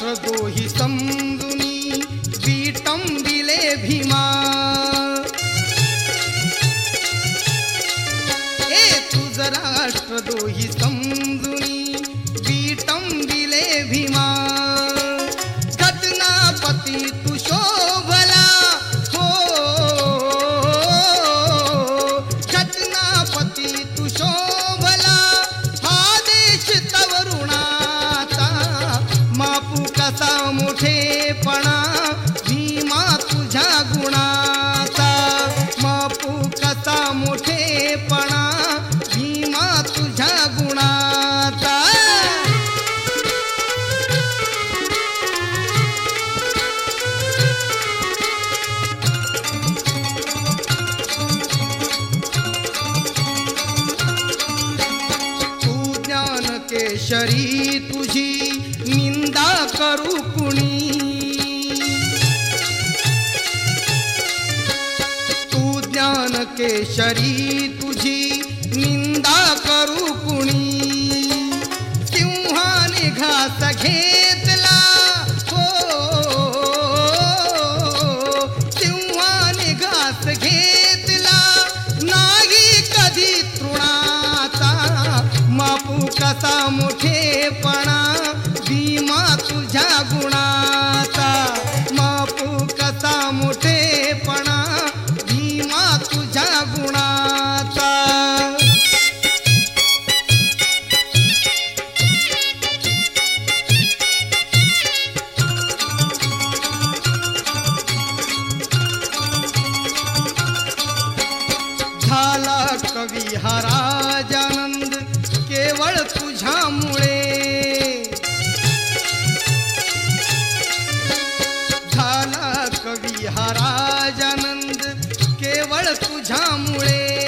धृतराष्ट्र दोही समजुनी विटंबिले भीमा तुझ राष्ट्र दोही समजुनी विटंबिले भीमा घटनापती तू शोभला हो घटनापती तू शोभला हा देश तवरुणाचा मापू कसा मोठेपणा भीमा तुझ्या गुणाचा मापू कसा मोठेपणा भीमा तुझ्या गुणाचा तू ज्ञान केशरी तुझी निंदा करू कुणी तू ज्ञान केशरी तुझी निंदा करू कुणी सिंहाने घास घेतला हो सिंहाने घास घेतला नाही कधी तृणाचा मापू कसा मोठेपणा भीमा तुझ्या गुणाचा मापू कसा मोठेपणा भीमा तुझ्या गुणाचा झाला कवी हा राजानंद केवळ तुझ्यामुळे झाला कवी हा राजानंद केवळ तुझ्यामुळे